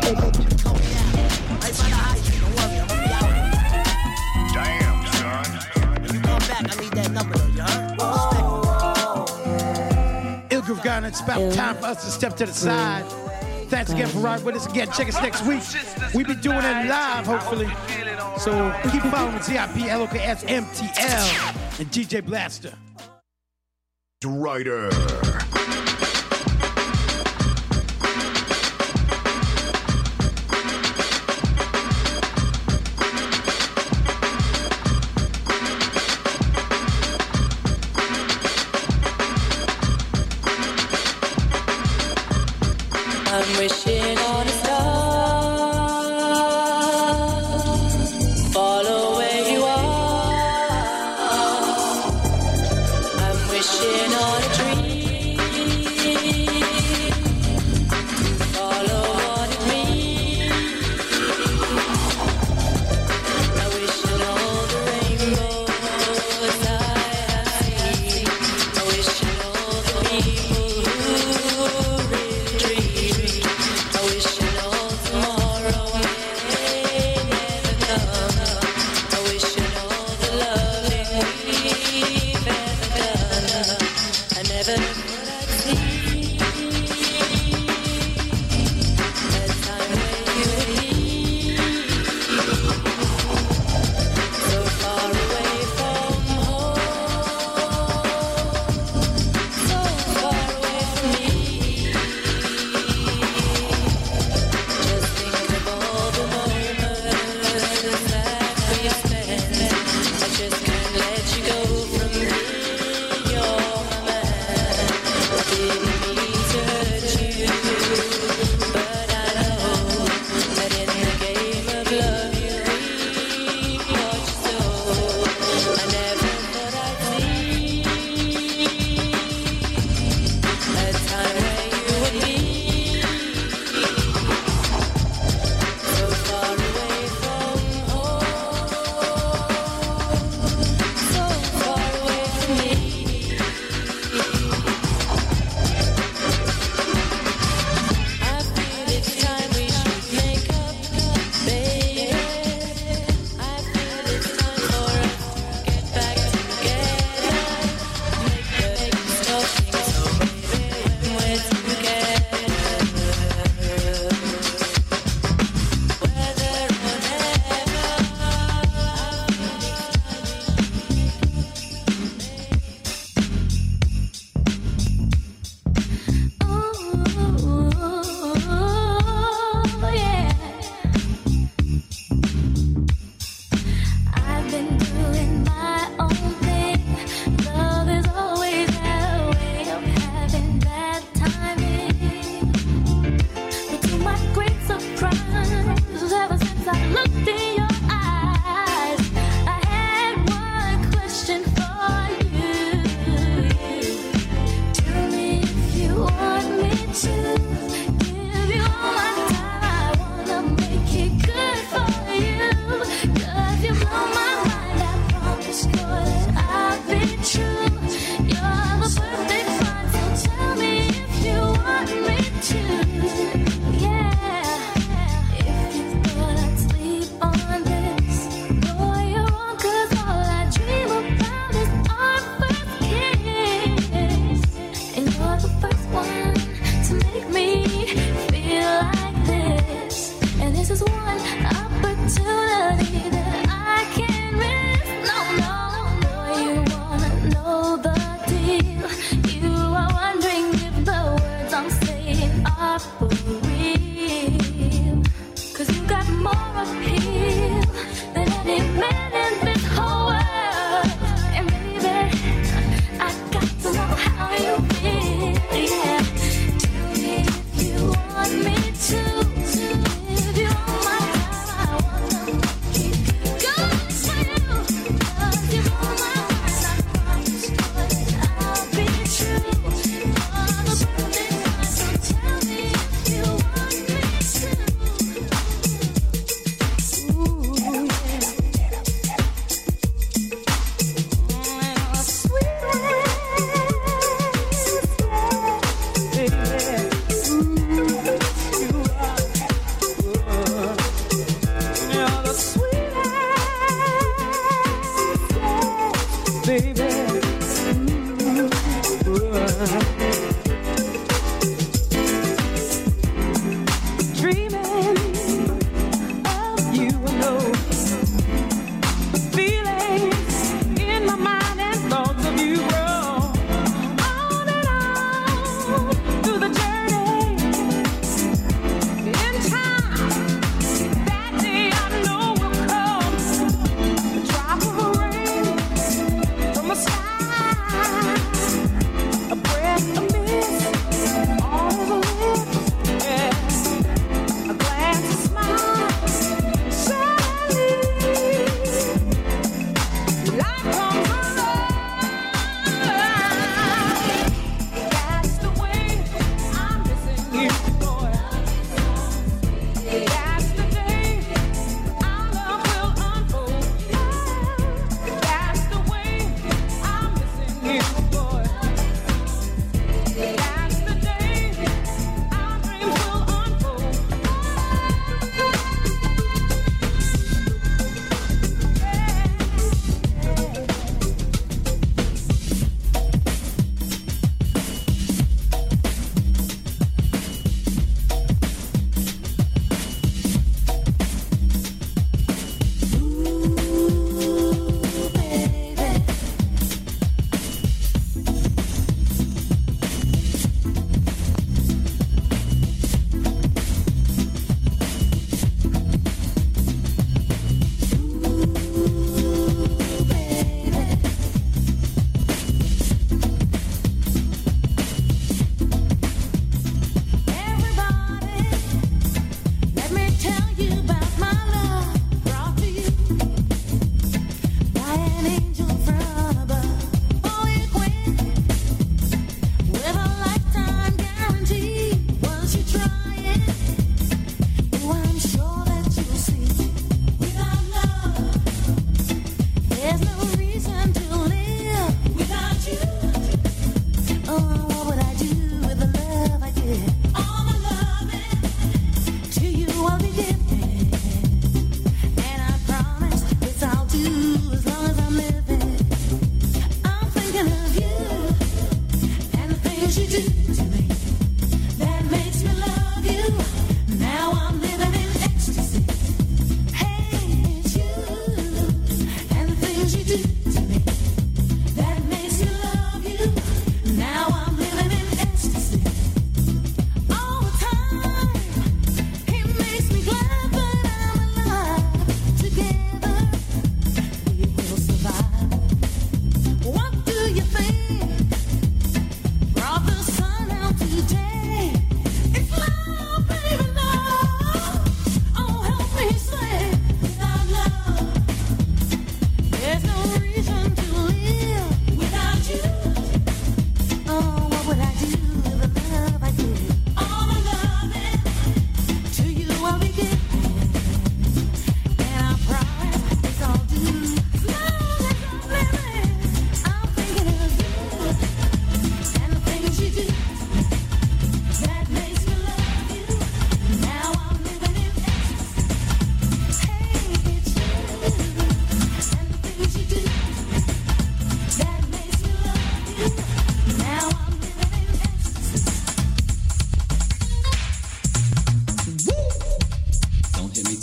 Damn, son. When you come back, I need that number though, you heard? Ilgriff Ghana, it's about time for us to step to the side. Thanks again for riding with us again. Check us next week. We be doing it live, hopefully. So keep following ZIP, LOKS, MTL, and DJ Blaster. Writer. I'm wishing on a star. Follow where you are. I'm wishing on a dream.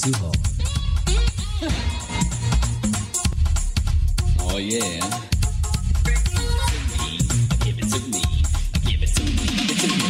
too hot. Oh yeah. Give it to me. Give it to me. Give it to me.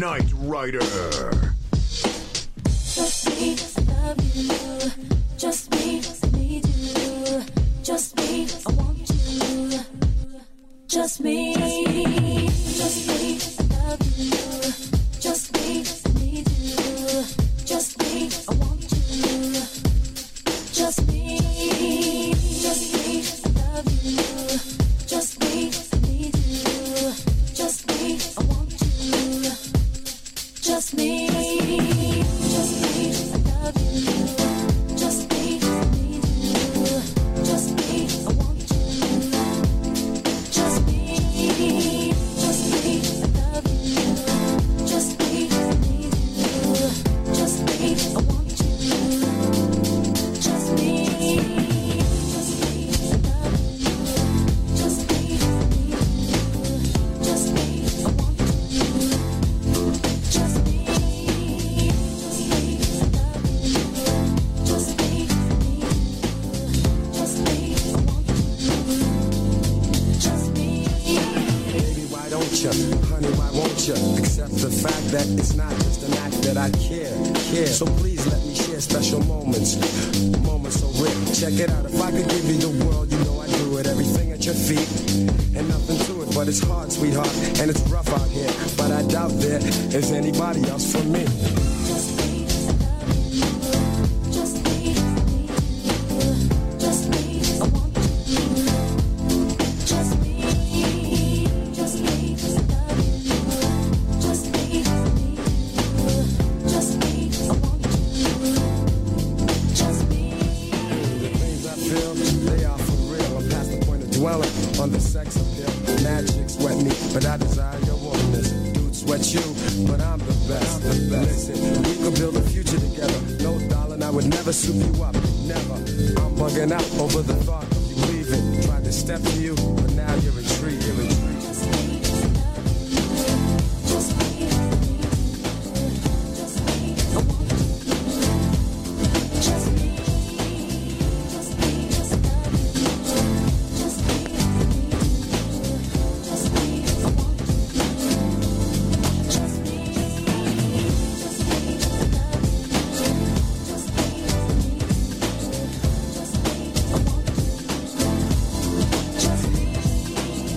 Night Rider. Just me, love you. Just me, need you. Just me, I want you. Just me, love you. Just me, need you. Just me, I want you. Just me, love you. Just me, need you. Just me, I want you. Just me, love you. Just me, need you. Just me, I want you. Just me, love you. Just me, need you. Just me, I want you. Just me, love you. Just me, need you. Just me, I want you. Just me, love you. Just me, need you. Just me, I want you. Just me. Baby, why don't you? Honey, why won't you? Accept the fact that it's not just an act that I care. So please let me share special moments. Moments so rare. Check it out. If I could give you the world, you know I'd do it. Everything at your feet. And nothing to it, but it's hard, sweetheart. And it's rough out here. But I doubt there is anybody else for me. Just me, love you. Just me, need you. Just me, I want you. Just me, love you. Just me, need you. Just me, I want you. Just me. The things I feel, they are for real. I'm past the point of dwelling on the sex appeal. Magic sweat me, but I desire your warmness. Dude, sweat you, but I'm the best. Listen, we could build a future together. No, darling, I would never soup you up. Never. I'm bugging out over the thought of you leaving. Tried to step to you, but now you're intrigued. Just me, love you. Just me, need you. Just me, I want you. Just me, love you. Just me, need you. Just me, I want you. Just me, love you. Just me, need you. Just me, I want you. Just me.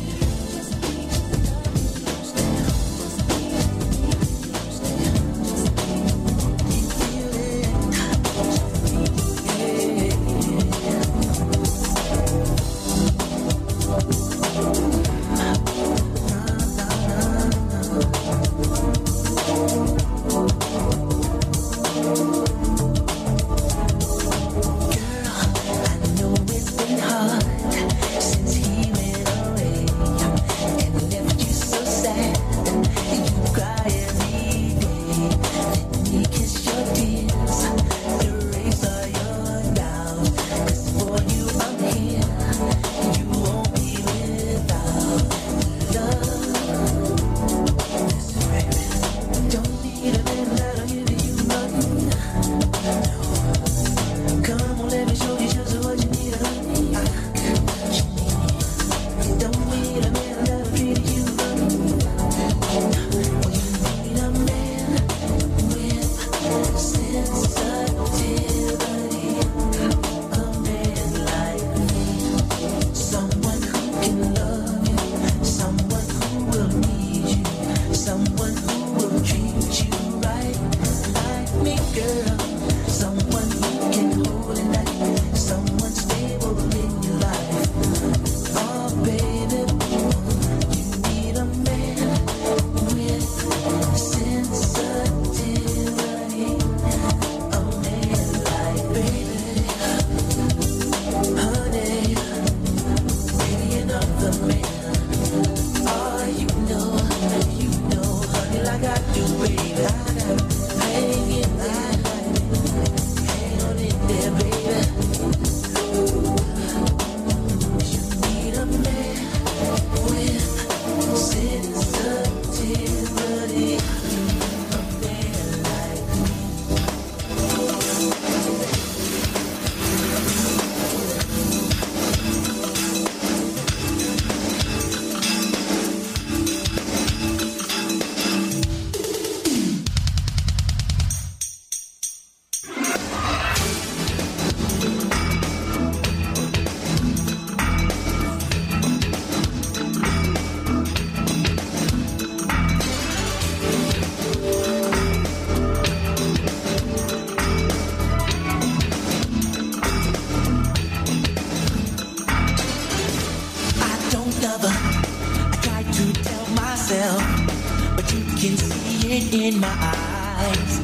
myself, but you can see it in my eyes.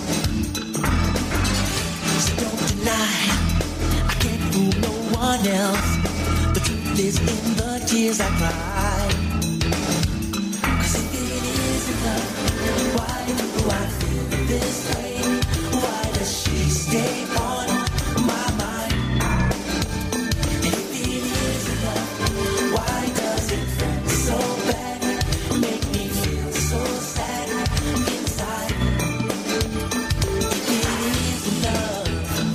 So don't deny, I can't fool no one else. The truth is in the tears I cry. 'Cause if it isn't love, why do I feel this way? Why does she stay on my mind? And if it isn't love, why does it hurt so bad? Make me feel so sad inside. If it isn't love.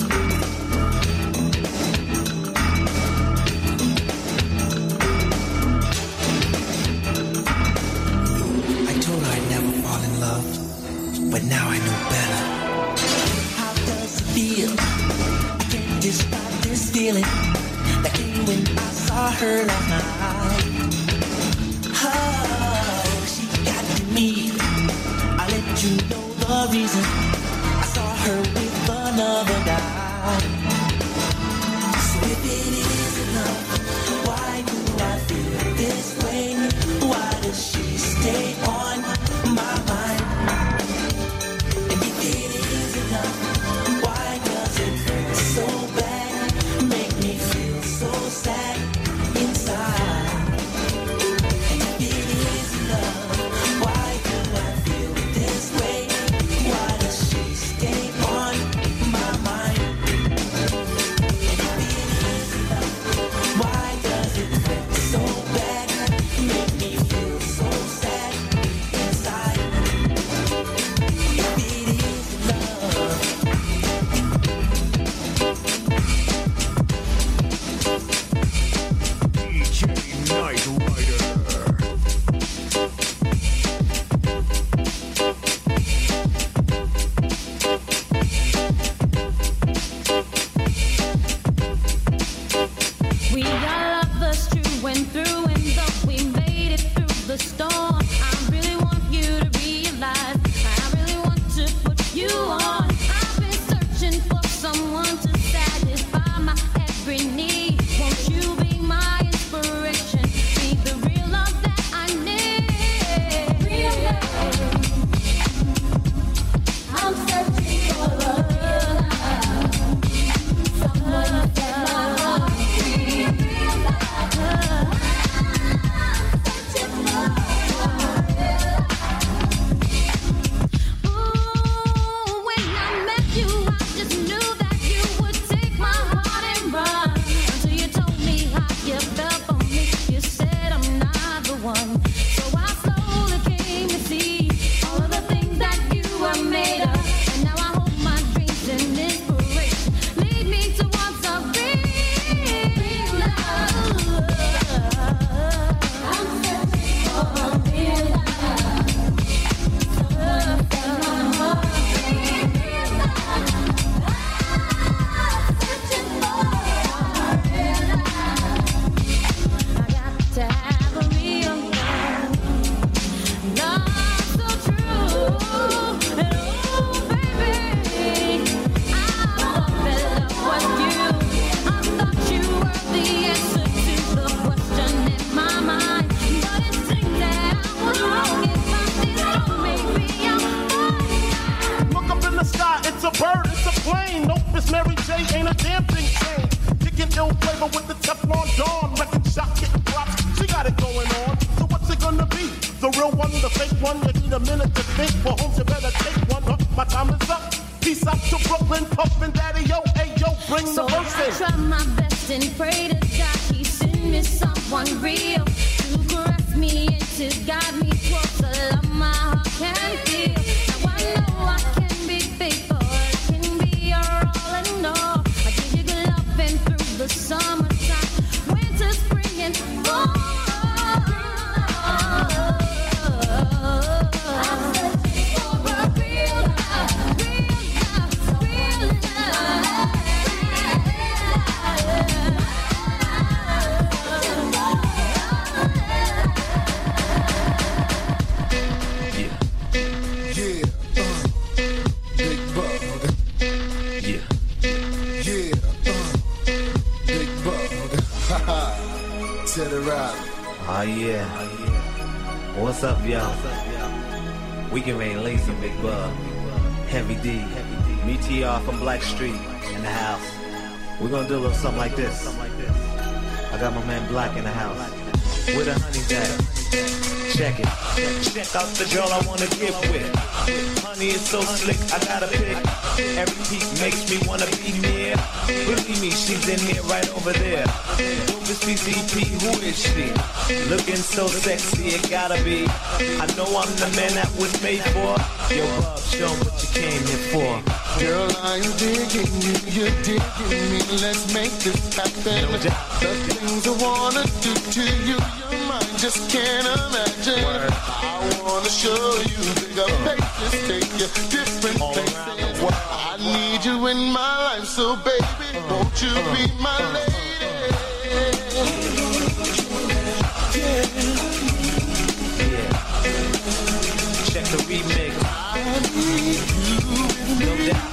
I told her I'd never fall in love, but now I know better. How does it feel? I can't describe this feeling that came when I saw her last night. Oh, she got to me. I let you know the reason. I saw her with another guy. So if it isn't love, why do I feel this way? Why does she stay on my mind? And if it isn't love, why does it hurt so bad? Make me feel so sad inside. And if it isn't love, why do I feel this way? Why does she stay on my mind? And if it isn't love, why does it hurt so bad? Make me feel so sad inside. If it isn't love. DJ Night Rider. We are lovers true and through, and though we made it through the storm, I really want you to realize, I really want to put you on. I've been searching for someone to satisfy my every need. Won't you be my inspiration? Be the real love that I need. Real love. I'm searching for a real love. Someone to set my heart free. Real love. I'm searching for a real love. Ooh, when I met you, I just knew that you would take my heart and run. Until you told me how you felt for me, you said I'm not the one. So I slowly came to see all of the things that you were made of. And now I hope my dreams and inspiration lead me towards a real love. I'm searching for a real love. Set my heart free. Real love. I'm searching for a real love. I got to have a real love. Love so true. And oh, baby, I thought that love was you. I thought you were the answer to the question in my mind. But it seems that I was wrong. If I did wrong, maybe I'm right. Look up in the sky, it's a bird, it's a plane. Nope, it's Mary J, ain't a damn thing changed. Kicking ill flavor with the Teflon Dawn. Wrecking shot, getting props, she got it going on. So what's it gonna be? The real one, the fake one? You need a minute to think, for whom you better take one. My time is up. Peace out to Brooklyn, Puffin' Daddy, yo, hey, yo, bring So the verse I in. try my best and pray to God he send me someone real to caress me and to guide me towards the love my heart can feel. Now I know I can be faithful, I can be your all and all. I give you good loving through the summertime, winter, spring, and fall. I'm searching for a real love, real love, real love. to the rock. Oh yeah. What's up, y'all? We can rain lazy, Big Bug. Heavy D. Me TR from Black Street in the house. We're gonna do a little something like this. I got my man Black in the house. With a honey dad. Check it. Check out the girl I wanna get with. Honey is so slick, I gotta pick. Every peak makes me wanna be near. Believe me, she's in here right over there. Dopest PCP, who is she? Looking so sexy, it gotta be. I know I'm the man that was made for. Yo, Bub, show 'em what you came here for. Girl, I'm digging you, you're digging me. Let's make this happen. No doubt. The things I wanna do to you, your mind just can't imagine. I wanna show you bigger places, take you different places. I need you in my life, so baby, won't you be my lady? Check the remix. I need you. No doubt.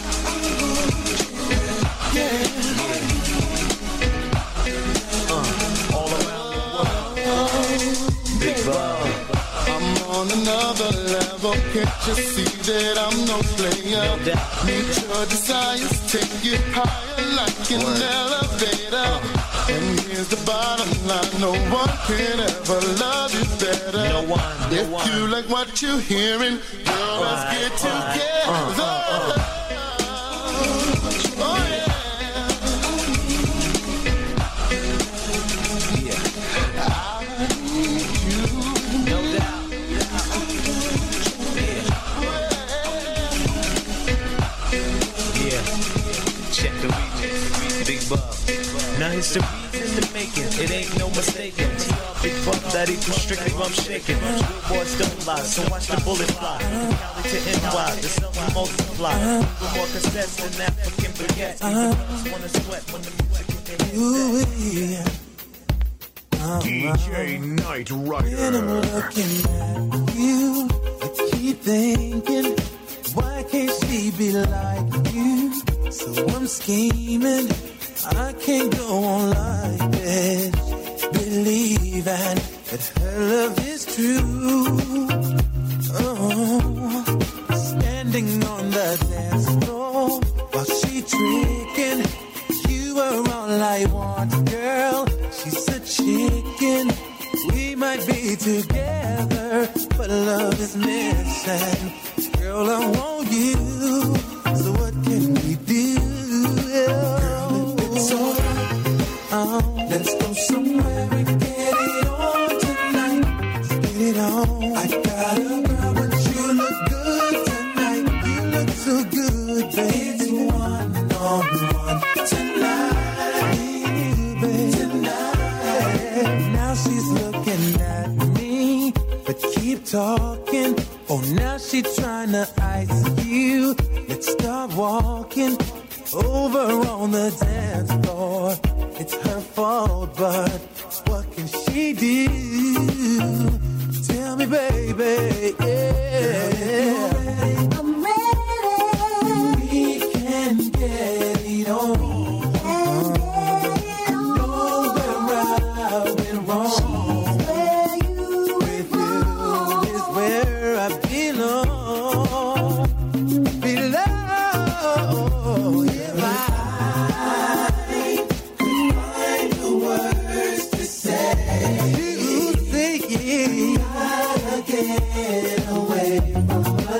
All around the world. Big Bug. I'm on another level. Can't you see that I'm no player? Meet your desires, take it higher like an elevator. And here's the bottom line: no one can ever love you better. No one. If you like what you're hearing, girl, let's get together. Oh yeah. Check the remix, Big Bug. Now here's the reason to make it. It ain't no mistaking. TR Big Bug, that equals strictly rum shaking. Real boys don't lie, so watch the bullet fly. Cali to NY, the sun will multiply. With more cassettes than African baguettes. Even girls wanna sweat when the music in their headsets. DJ Night When I'm Rider. looking at you, I keep thinking, why can't she be like you? So I'm scheming, I can't go on like this, believing that her love is true. Oh, standing on the dance floor while she tricking, you are all I want, girl. She's a chicken. We might be together, but love is missing. Girl, I want you. So what can we do? Girl, if it's alright, let's go somewhere and get it on tonight. Let's get it on. I got a girl, but you look good tonight. You look so good, baby. It's one-on-one tonight, baby. Tonight. Now she's looking at me, but keep talking. Oh, now she tryna ice you. Let's start walking over on the dance floor. It's her fault, but what can she do? Tell me, baby, yeah. I'm ready. We can get it on. Know where I went wrong. With you is where I belong. If I could find the words to say, you say, gotta get away from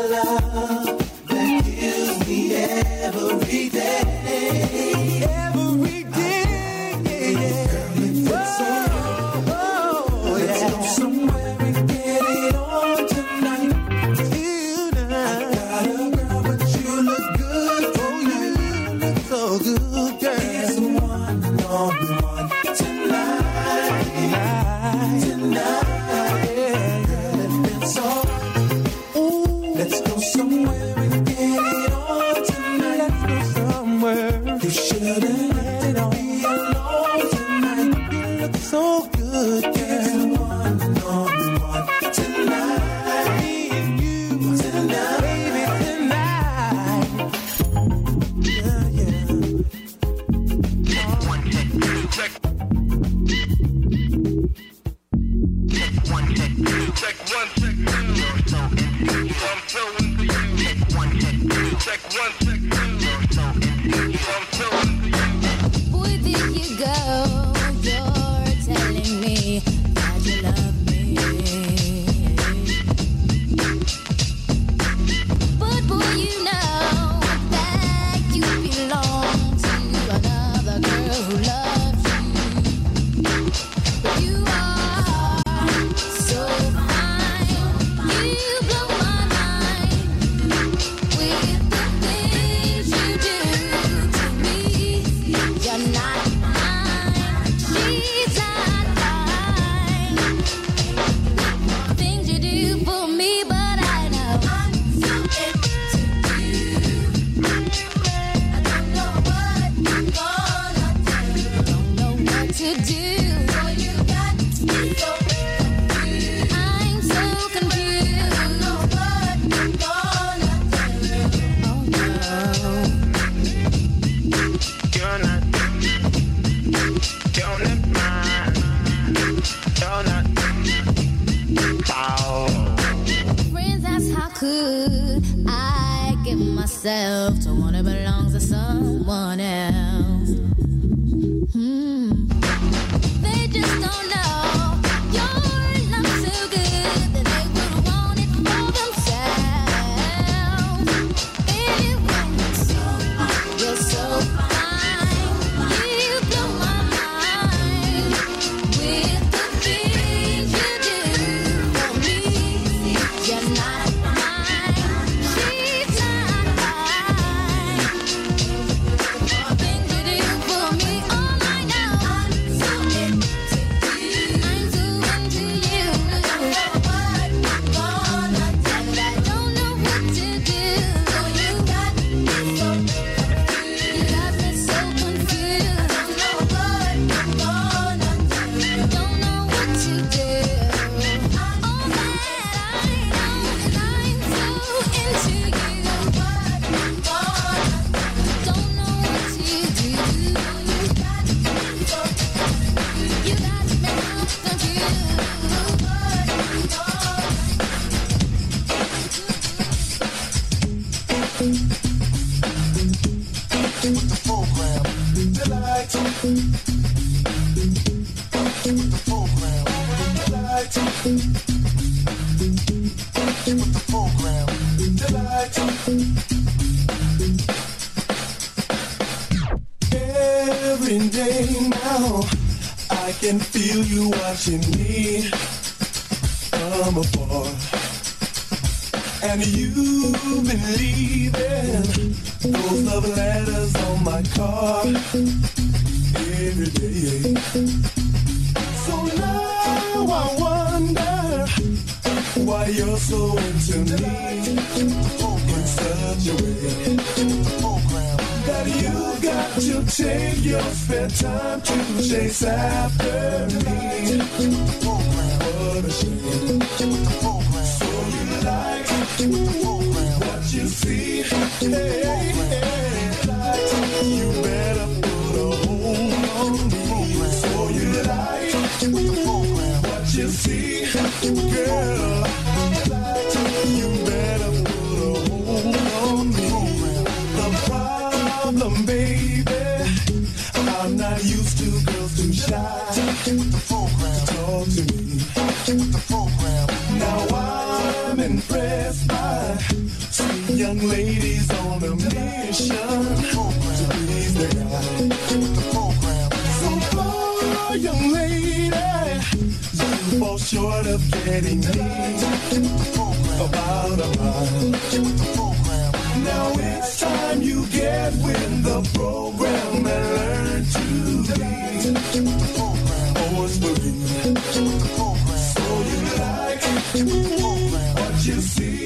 Check one, check two. I'm so into you. Check one, check two. I'm so into you. Boy, there you go. You're telling me that you love me. But boy, you know that you belong to another girl who loves you. You are so fine. You blow my mind with the things you do to me. You're not mine. She's not mine. Things you do for me, but I know I'm so into you. I don't know what I'm gonna do. Don't know what to do. Oh, you got me so confused. I'm so confused. I don't know what I'm gonna do. Oh no. You're not mine. You're not. Oh. Friends ask how could I give myself to one who belongs to someone else. They just don't know your love so good that they would want it for themselves. Anyway, you're so fine. You blow my mind with the things you do for me. You're not mine. She's not mine. Things you do for me, all I know. I'm so into you. I'm so into you. I don't know what I'm gonna do. I don't know what to do. You got me so confused. You got me so confused. I don't know what I'm gonna do. Don't know what to do. All that I know is I'm so into you. What I'm gonna do. Don't know what to do. You got me so confused. You got me so confused. What I'm gonna do. Every day now, I can feel you watching me from afar. And you've been leaving those love letters on my car every day. So now I wonder why you're so into me in such a way that you got to take your spare time to chase after me. What a shame. So you like what you see. Hey, you better put a hold on me. So you like what you see, girl. You better put a hold on me. The problem, baby, I'm not used to girls too shy to talk to me. Now I'm impressed by sweet young ladies on a mission to please the guy. So far, young lady, you fall short of getting me about a mile. Now it's time you get with the program and learn to be forcefully. So you like what you see.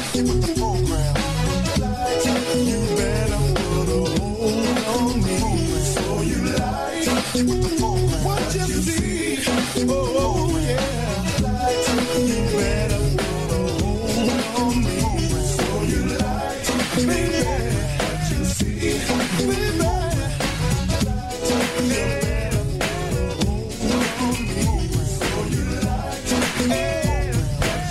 You better put a hold on me. So you like what you see. Oh yeah. You better put a hold on me. So you like, baby, what you see, baby. You better put a hold on me. So you like, hey, what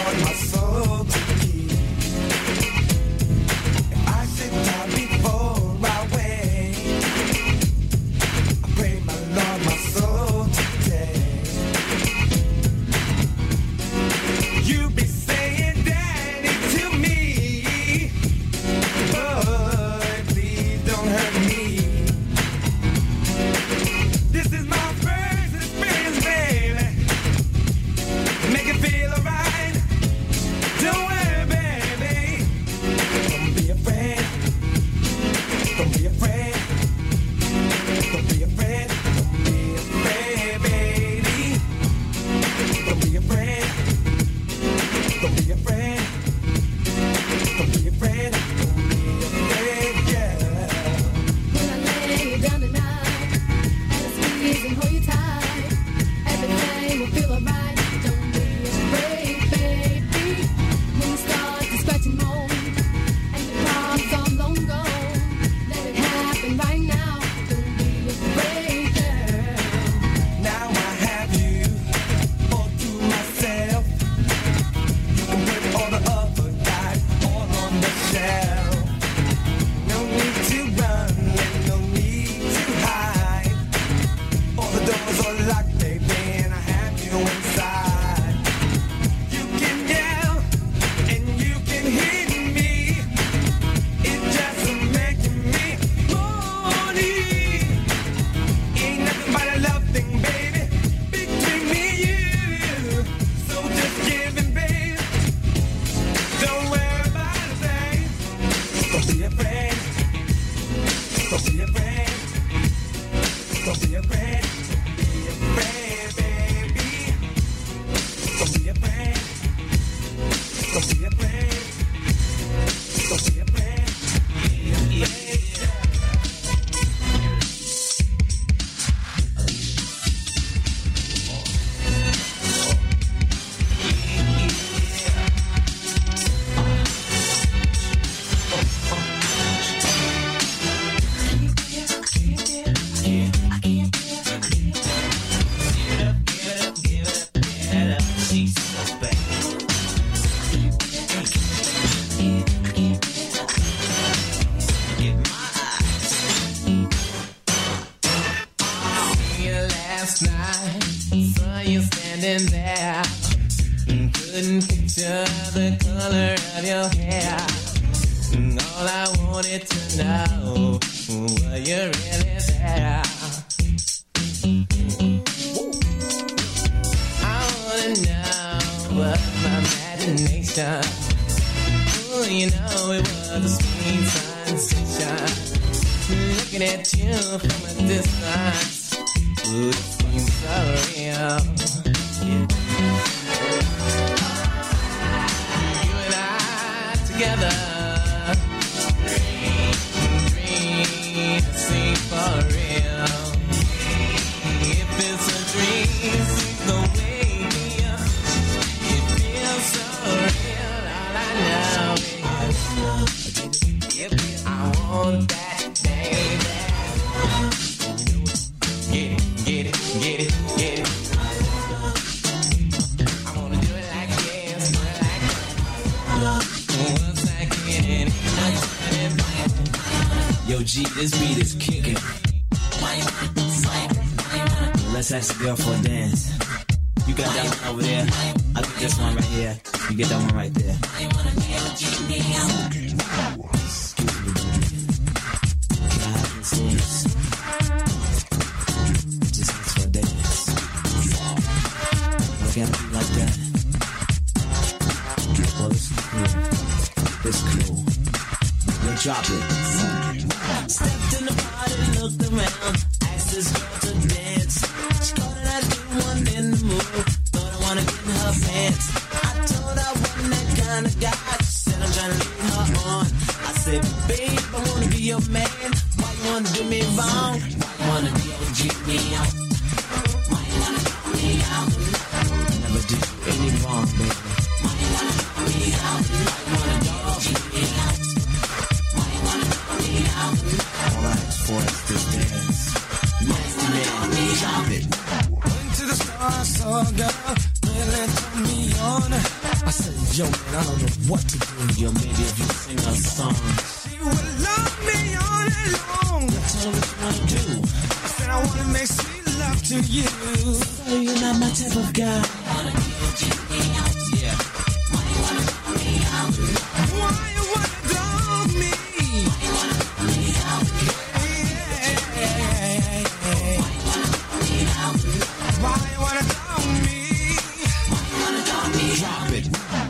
Lord my soul to keep. If I should die before I wake, I pray my Lord my soul to take. You be saying daddy to me, but please don't hurt me. This is my first experience, baby. Make it feel alright. Don't worry, baby. Don't be afraid. Don't be afraid. Don't be afraid. Don't be afraid, baby. Don't be afraid. Don't be afraid. Don't be afraid. Don't be afraid, yeah. When I lay you down tonight, and I squeeze and hold you tight, everything will feel alright. Don't be afraid, baby. When you start to scratch and moan, and your problems are long gone, let it happen right now. Don't be afraid, girl. Now I have you all to myself. You can put all the other guys all on the shelf. No need to run and no need to hide. All the doors are locked, baby, and I have you inside. You can yell and you can hit me. It's just making me horny. Ain't nothing but a love thing, baby, between me and you. So just give in, baby. Don't worry about a thing. Don't be afraid. Don't be afraid. Don't be afraid. Be afraid, baby. Don't be afraid. Don't be afraid. Don't be afraid. Be afraid. Last night, saw you standing there. Couldn't picture the color of your hair. All I wanted to know, were you really there? I wanna know what my imagination. Ooh, you know it was a sweet sensation. Looking at you from a distance. Ooh, it seems so real. You and I together. Dream, see for real. If it's a dream, see the way me up. It feels so real. All I know is, if I want that, baby. Get it, get it, get it. I wanna do it like this, do it like that. Once I get it, ain't nothing. Yo, G, this beat is kicking. Let's ask the girl for a dance. You got that one over there. I got this one right here. You get that one right there. Excuse me, baby. Can I have this dance? Just ask for a dance. Look at me like that. Well, it's cool. It's cool. We'll drop it. Stepped in the party, looked around, asked this girl to dance. She called it, I do one in the mood. Thought I wanna get in her pants. I told her I wasn't that kind of guy. She said I'm trying to lead her on. I said, babe, I wanna be your man. Why you wanna do me wrong? Why you wanna be OG me out? Why you wanna throw me out? Never do any wrong, baby. Why you wanna throw me out? Why you wanna be OG me out? Why you wanna throw me out? All I ask for is this dance. Nasty man, drop it. Went to the store, I saw a girl, really turned me on. I said, Yo, man, I don't know what to do. Yo, maybe if you sing a song. She would love me all day long. Tell me what you wanna do. I said I wanna make sweet love to you. So you're not my type of guy. Yeah. Why you wanna dog me? Why you wanna dog me? Drop it.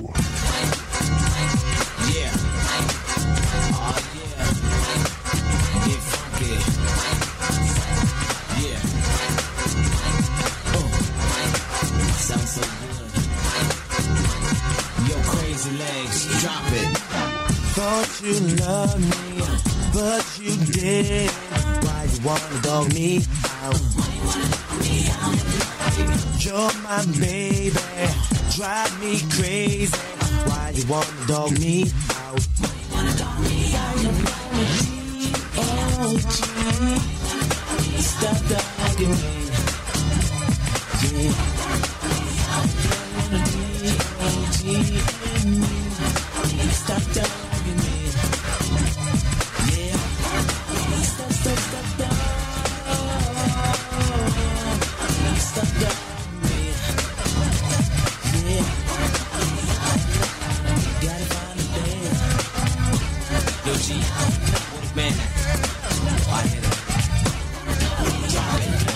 Yeah. Oh, yeah. Get funky. Yeah. Sounds so good. Yo, crazy legs. Drop it. Thought you loved me, but you did. Why you wanna dog me out? You're my baby, drive me crazy. Why you wanna dog me out? Oh, gee, stop dogging me. Yeah. Stop dogging me. Yeah. Stop, stop, stop, stop. Stop dogging me. Yeah. Gotta find a bed. Yo, G. What a man. I hit it. Drop it.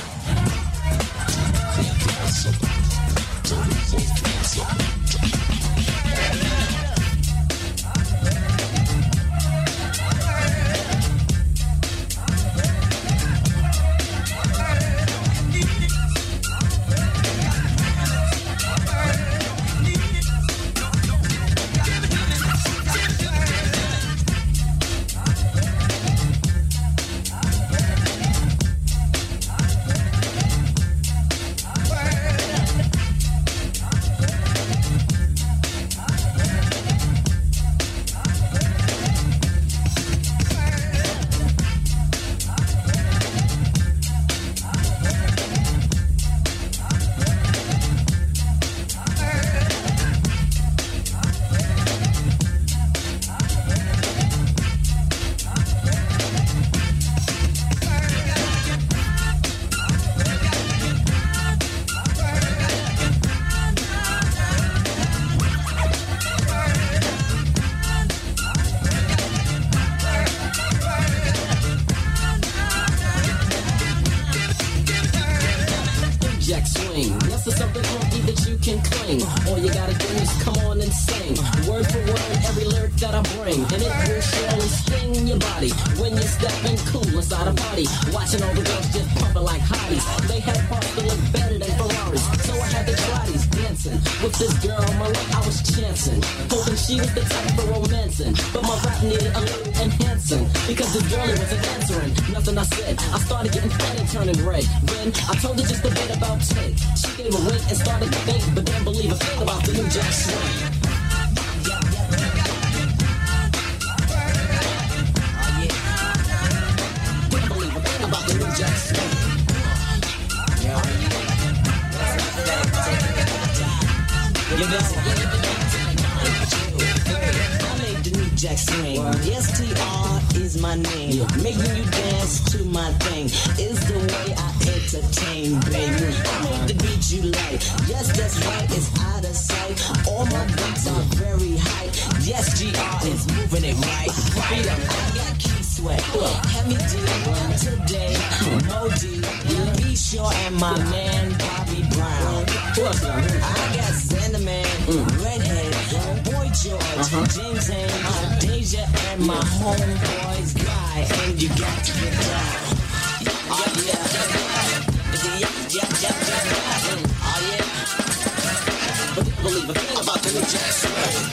Jack swing. Yes, there's something funky that you can cling. All you gotta do is come on and sing. Word for word, every lyric that I bring. And it will surely sting your body when you're stepping cool inside a party. Watching all the girls just pumping like hotties. They had parts that look better than Ferraris. So I had the toddies dancing. With this girl on my lap, I was chancing. Hoping she was the type for romancing. But my rap needed a little enhancing. Because this girlie wasn't answering nothing I said. I started getting fat and turning red. Then I told her just a bit about take. She gave a wink and started to think, but didn't believe a thing about the new Jack Swing. Didn't believe a thing about the new Jack Swing. I made the new Jack Swing. Yes, TR is my name. Making you dance to my thing is the way I entertain, baby. I made the beat you like. Yes, that's right, it's out of sight. All my beats are very high. Yes, GR is moving it right. I got Key Sweat. Heavy D today. No D. Be Sure and my man Bobby Brown. I got Xanderman, Redhead, Boy George, James Haynes, Deja, and my homeboys Guy. And you got to get down. Oh yeah. Oh yeah. But didn't believe a thing about the new Jack Swing.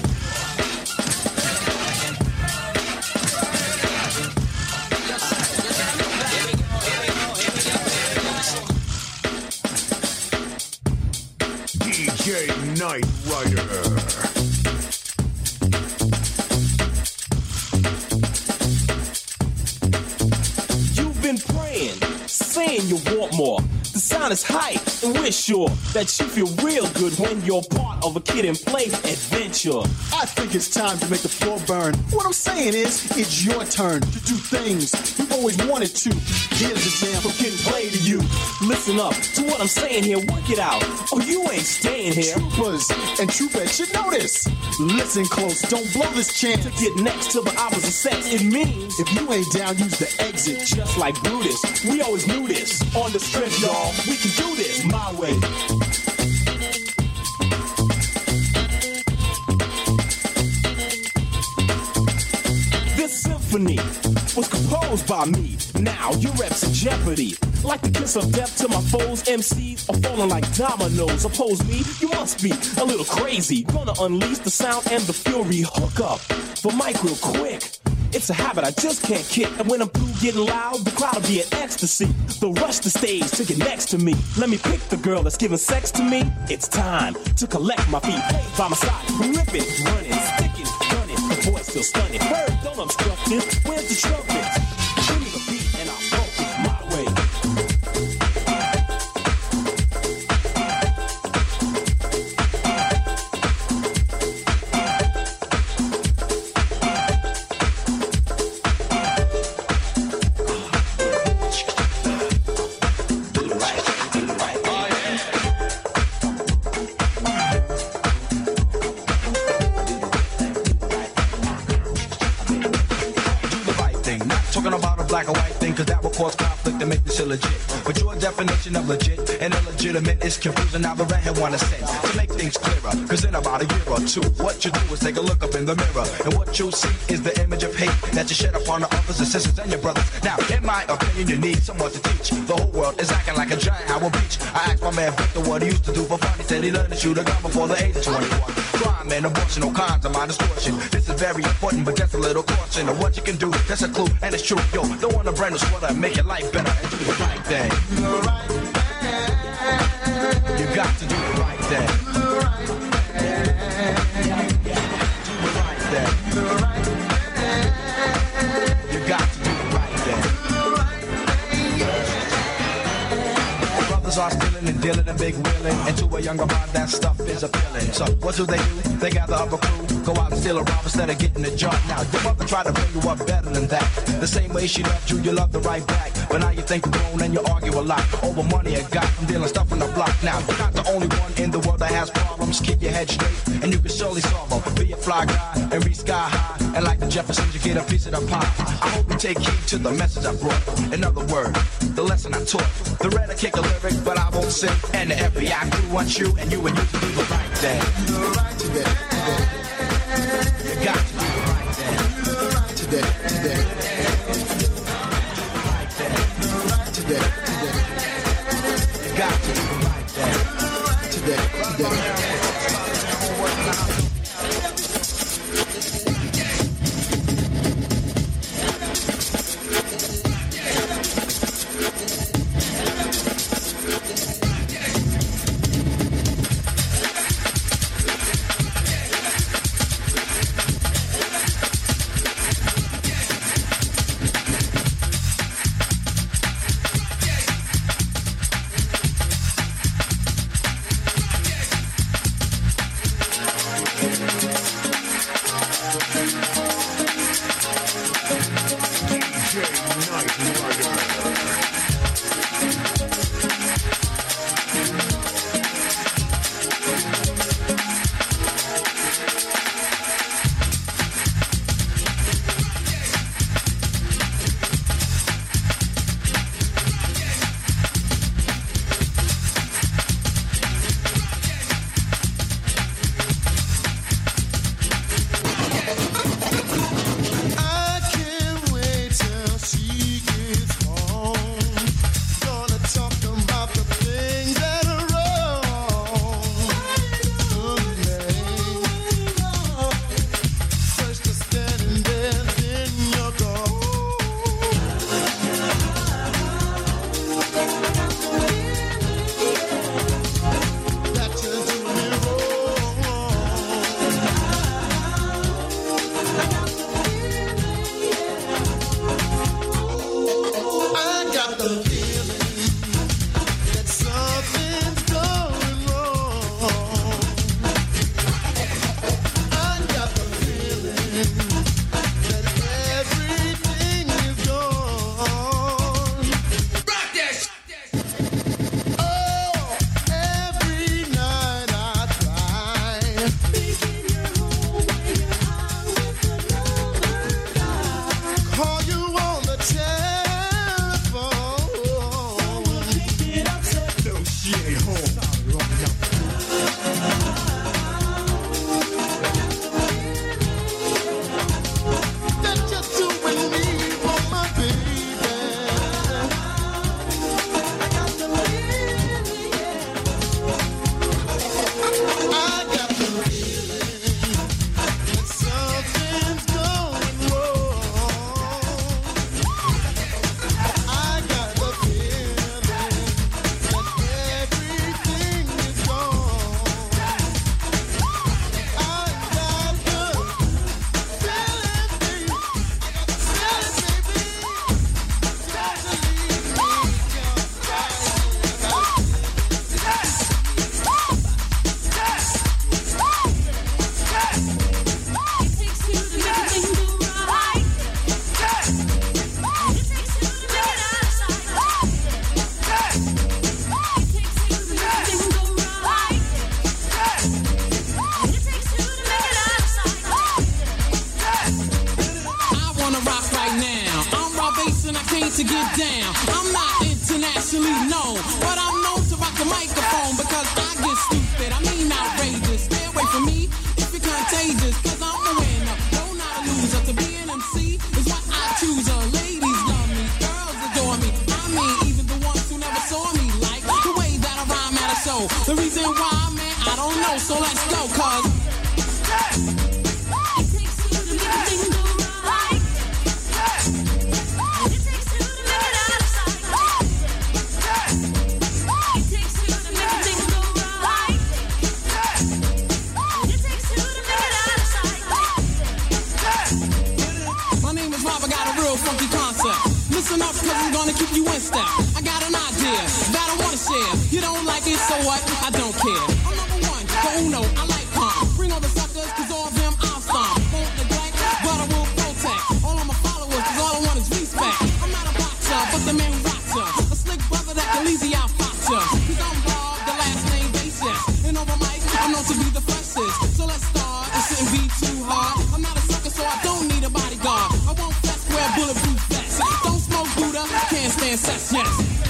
DJ Night Rider. You've been praying, saying you want more. The sound is hype, and we're sure that you feel real good when you're part of a kid in play adventure. I think it's time to make the floor burn. What I'm saying is, it's your turn to do things you've always wanted to. Here's the jam for Kid and Play to you. Listen up to what I'm saying here, work it out, or you ain't staying here. Troopers and troopettes should know this. Listen close, don't blow this chance. To get next to the opposite sex, it means if you ain't down, use the exit. Just like Brutus, we always knew this. On the strip, y'all, we can do this my way. This symphony was composed by me. Now your reps in jeopardy. Like the kiss of death to my foes, MCs are falling like dominoes. Oppose me, you must be a little crazy. Gonna unleash the sound and the fury. Hook up for Mike real quick. It's a habit I just can't kick. And when I'm through getting loud, the crowd will be in ecstasy. They'll rush the stage to get next to me. Let me pick the girl that's giving sex to me. It's time to collect my feet. By my side, ripping, running, sticking, gunning. The voice still stunning. Bird, don't obstruct this. Where's the trumpet? Give me the beat and I'll bump it my way. Black or white thing, cause that will cause conflict and make this illegit. But your definition of legit and illegitimate is confusing. Now the redhead wanna say to make things clearer, cause in about a year or two, what you do is take a look up in the mirror, and what you'll see is the image of hate that you shed upon the others and sisters and your brothers. Now, in my opinion, you need someone to teach. The whole world is acting like a giant Howard Beach. I asked my man Victor what he used to do for fun. He said he learned to shoot a gun before the age of 21. Crime and abortion, all kinds of mind distortion. This is very important, but just a little caution of what you can do. That's a clue, and it's true. Yo, don't want to brand new sweater and make your life better and do the right thing. The right thing. You got to do the right thing. The right thing. Do the right thing. The right thing. You got to do the right thing. The right thing. Brothers are stealing and dealing and big wheeling, and to a younger mind that stuff is appealing. So what do? They gather up a crew, go out and steal a rob instead of getting a job. Now your mother tried to bring you up better than that. The same way she loved you, you loved her right back. But now you think you're grown and you argue a lot over money you got from dealing stuff on the block. Now you're not the only one in the world that has problems. Keep your head straight and you can surely solve them. Be a fly guy and reach sky high, and like the Jeffersons you get a piece of the pie. I hope you take heed to the message I brought. In other words, the lesson I taught. The red I kick a lyric, but I won't sing. And the FBI crew wants you and you to do the right thing. The right thing. You got to do the right thing. The right thing. You got to do the right thing. to get down. I'm not internationally known, but I'm known to rock the microphone because I get stupid. I mean outrageous. Stay away from me if you're contagious, cause I'm the winner. No, not a loser. To be an MC is what I choose. Ladies love me, girls adore me. I mean, even the ones who never saw me like the way that I rhyme at a show. The reason why, man, I don't know. So let's go, cause funky concept. Listen up, cause I'm gonna keep you in step. I got an idea that I wanna share. You don't like it, so what? I don't care. I'm number one, the uno, I like calm. Bring all the suckers, cause all of them I'll stomp. Won't neglect, but I will protect all of my followers, cause all I want is respect. I'm not a boxer, but the man who rocks ya. A slick brother that can easy out fox ya. Cause I'm Bob, the last name basis. And over mic, I'm known to be the freshest. So let's start, it shouldn't be too hard. I'm not a sucker, so I don't need a bodyguard. I won't wear bulletproof vests. Don't smoke Buddha, can't stand sex, yes.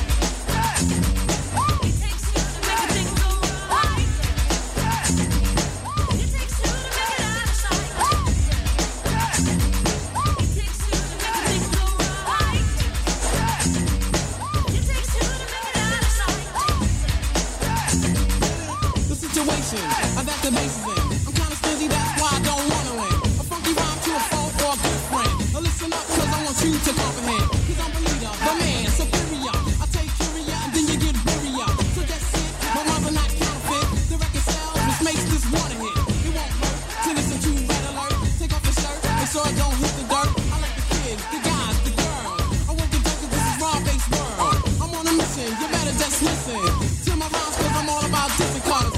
The situation that the bass is in, I'm kinda stingy, that's why I don't wanna win. A funky rhyme to a foe or a good friend. Listen up, cause I want you to comprehend. Cause I'm a leader, the man, superior. I take curia and then you get buried. So that's it, my mother not counterfeit. The record sells, which makes this water hit. It won't hurt to listen to Red Alert. Take off your shirt, make sure it don't hit the dirt. I like the kids, the guys, the girls. I want the dirt cause this is raw-based world. I'm on a mission, you better just listen to my rhymes cause I'm all about different colors.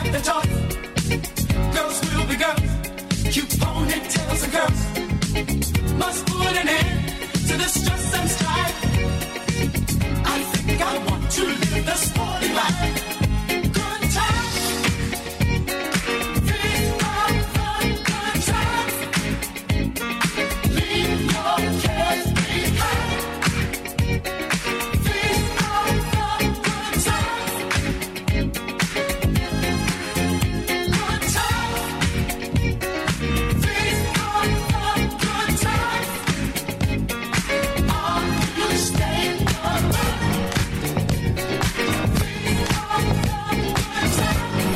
the toys. Girls will be girls. Cute ponytails and curls. Must put an end to the stress and strife. I think I want to live the sporty life. Good times. These are the good times. Leave your cares behind. These are the good times. Good times. These are the good times. Are you staying around? These are the good times.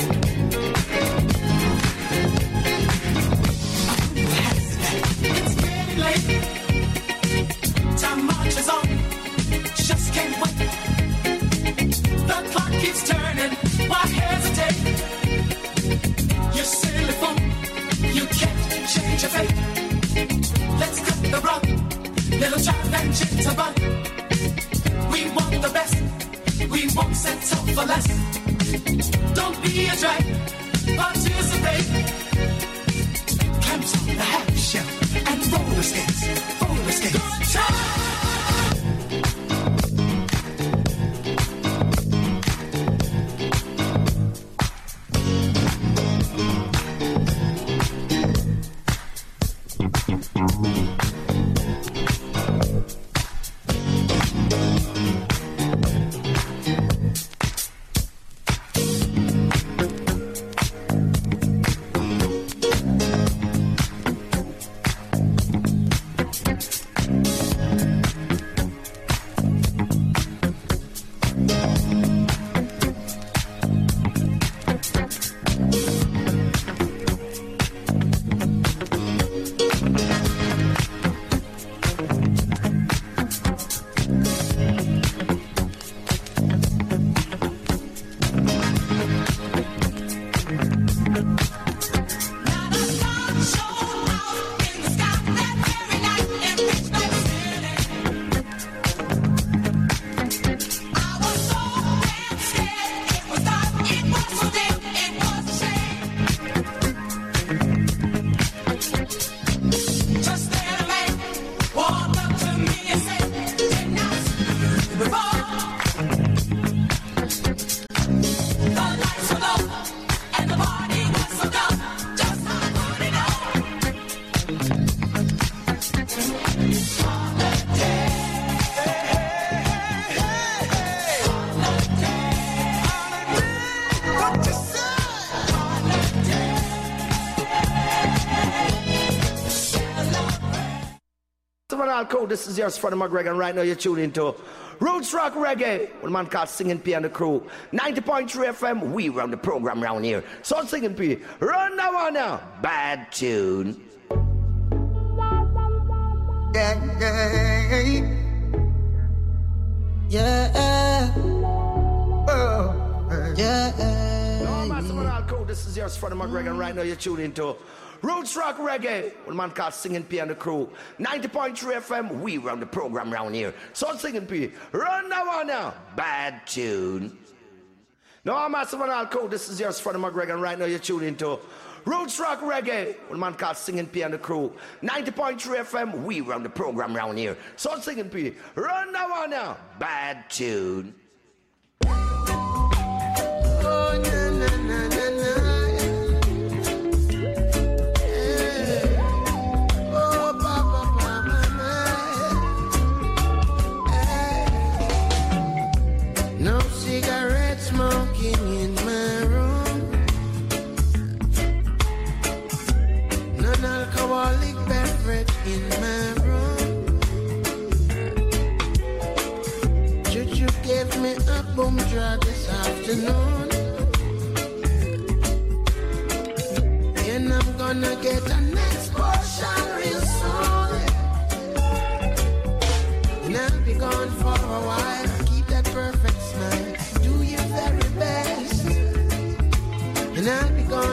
It's getting late. Time marches on. Just can't wait. The clock keeps turning. Why hesitate? You silly fool. You can't change your fate. Let's cut the rug. Little child and jitterbug. We want the best. We won't settle for less. Don't be a drag. Participate. Clamps on the half shell and roller skates. Roller skates. Good time. Cool. This is yours, Freddie McGregor, and right now you're tuning into Roots Rock Reggae with a man called Singing P and the crew. 90.3 FM, we run the program around here. So Singing P, run that one now. Bad tune. Yeah. No, man, cool. This is yours, Freddie McGregor, and right now you're tuning into Roots Rock Reggae with a man called Singing P and the crew. 90.3 FM, we run the program around here. So Singing P, run that one now. Bad tune. No, I'm cool. This is yours, Freddie McGregor, and right now you're tuning into Roots Rock Reggae with a man called Singing P and the crew. 90.3 FM, we run the program around here. So Singing P, run that one now. Bad tune. Oh, na, na, na, na, na. No cigarette smoking in my room. Non-alcoholic beverage in my room. Juju gave me a boom draw this afternoon. And I'm gonna get a next portion real soon. And I'll be gone for a while.